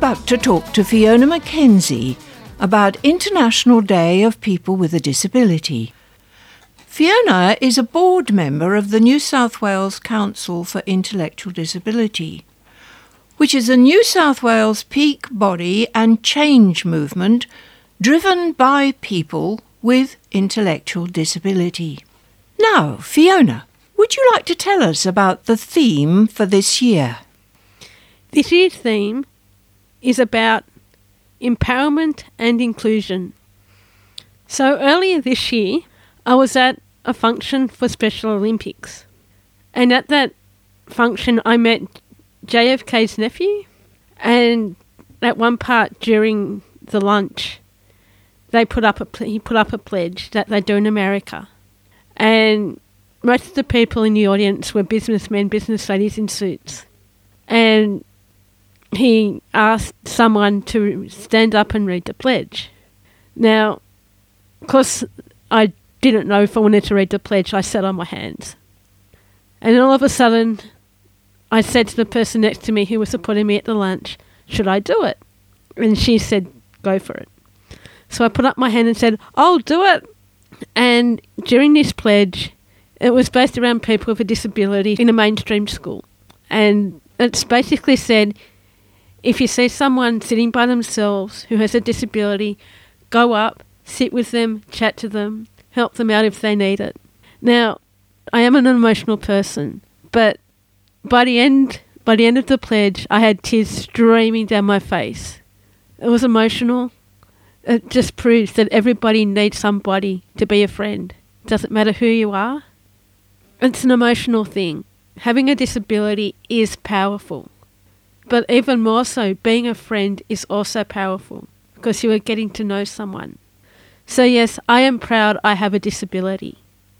back to talk to Fiona Mackenzie about International Day of People with a Disability. Fiona is a board member of the New South Wales Council for Intellectual Disability, which is a New South Wales peak body and change movement driven by people with intellectual disability. Now, Fiona, would you like to tell us about the theme for this year? This year's theme is about empowerment and inclusion. So earlier this year, I was at a function for Special Olympics. And at that function, I met JFK's nephew. And at one part during the lunch, he put up a pledge that they do in America. And most of the people in the audience were businessmen, business ladies in suits. And he asked someone to stand up and read the pledge. Now, of course, I didn't know if I wanted to read the pledge. I sat on my hands. And all of a sudden, I said to the person next to me who was supporting me at the lunch, should I do it? And she said, go for it. So I put up my hand and said, I'll do it. And during this pledge, it was based around people with a disability in a mainstream school. And it's basically said, if you see someone sitting by themselves who has a disability, go up, sit with them, chat to them, help them out if they need it. Now, I am an emotional person, but by the end of the pledge, I had tears streaming down my face. It was emotional. It just proves that everybody needs somebody to be a friend. It doesn't matter who you are. It's an emotional thing. Having a disability is powerful. But even more so, being a friend is also powerful because you are getting to know someone. So yes, I am proud I have a disability.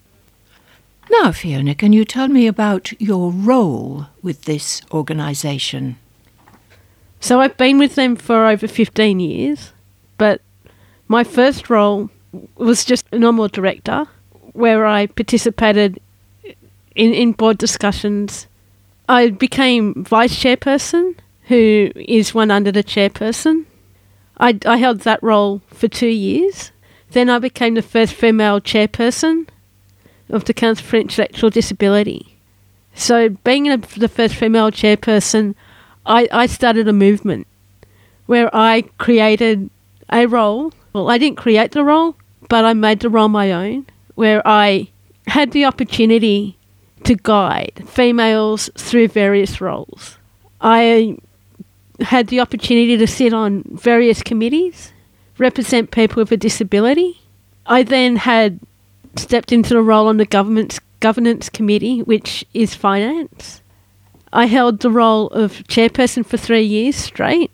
Now, Fiona, can you tell me about your role with this organisation? So I've been with them for over 15 years, but my first role was just a normal director where I participated in board discussions. I became vice chairperson, who is one under the chairperson. I held that role for 2 years. Then I became the first female chairperson of the Council for Intellectual Disability. So being the first female chairperson, I started a movement where I created a role. Well, I didn't create the role, but I made the role my own, where I had the opportunity to guide females through various roles. I had the opportunity to sit on various committees, represent people with a disability. I then had stepped into the role on the governance committee, which is finance. I held the role of chairperson for 3 years straight.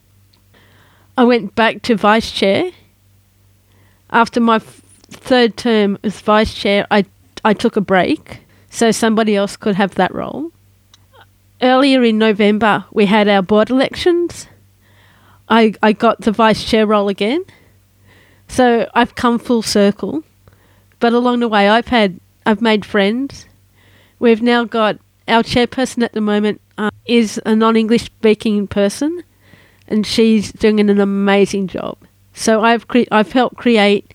I went back to vice chair. After my third term as vice chair, I took a break so somebody else could have that role. Earlier in November, we had our board elections. I got the vice chair role again. So I've come full circle. But along the way, I've made friends. We've now got our chairperson at the moment is a non-English speaking person, and she's doing an amazing job. So I've helped create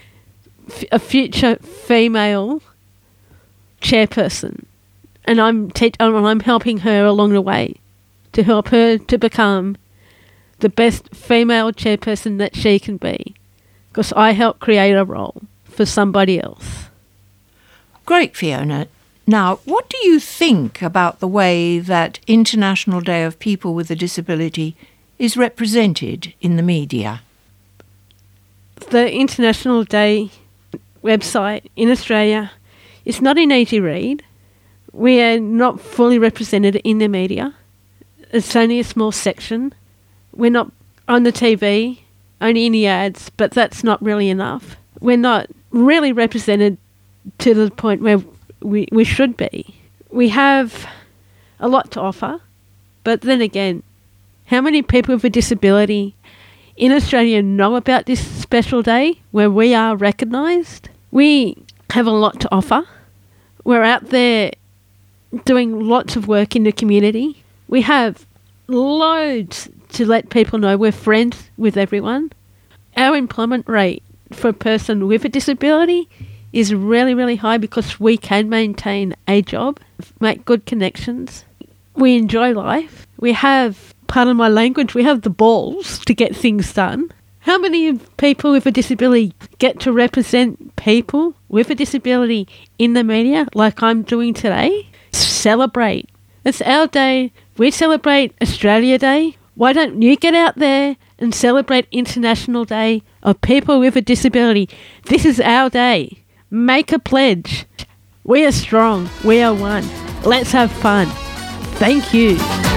a future female chairperson, and I'm helping her along the way to help her to become the best female chairperson that she can be, because I helped create a role for somebody else. Great, Fiona. Now, what do you think about the way that International Day of People with a Disability is represented in the media? The International Day website in Australia is not an easy read. We are not fully represented in the media. It's only a small section. We're not on the TV, only in the ads, but that's not really enough. We're not really represented to the point where we should be. We have a lot to offer, but then again, how many people with a disability in Australia know about this special day where we are recognised? We have a lot to offer. We're out there doing lots of work in the community. We have loads to let people know we're friends with everyone. Our employment rate for a person with a disability is really, really high because we can maintain a job, make good connections. We enjoy life. We have, pardon my language, we have the balls to get things done. How many people with a disability get to represent people with a disability in the media like I'm doing today? Celebrate. It's our day. We celebrate Australia Day. Why don't you get out there and celebrate International Day of People with a Disability? This is our day. Make a pledge. We are strong. We are one. Let's have fun. Thank you.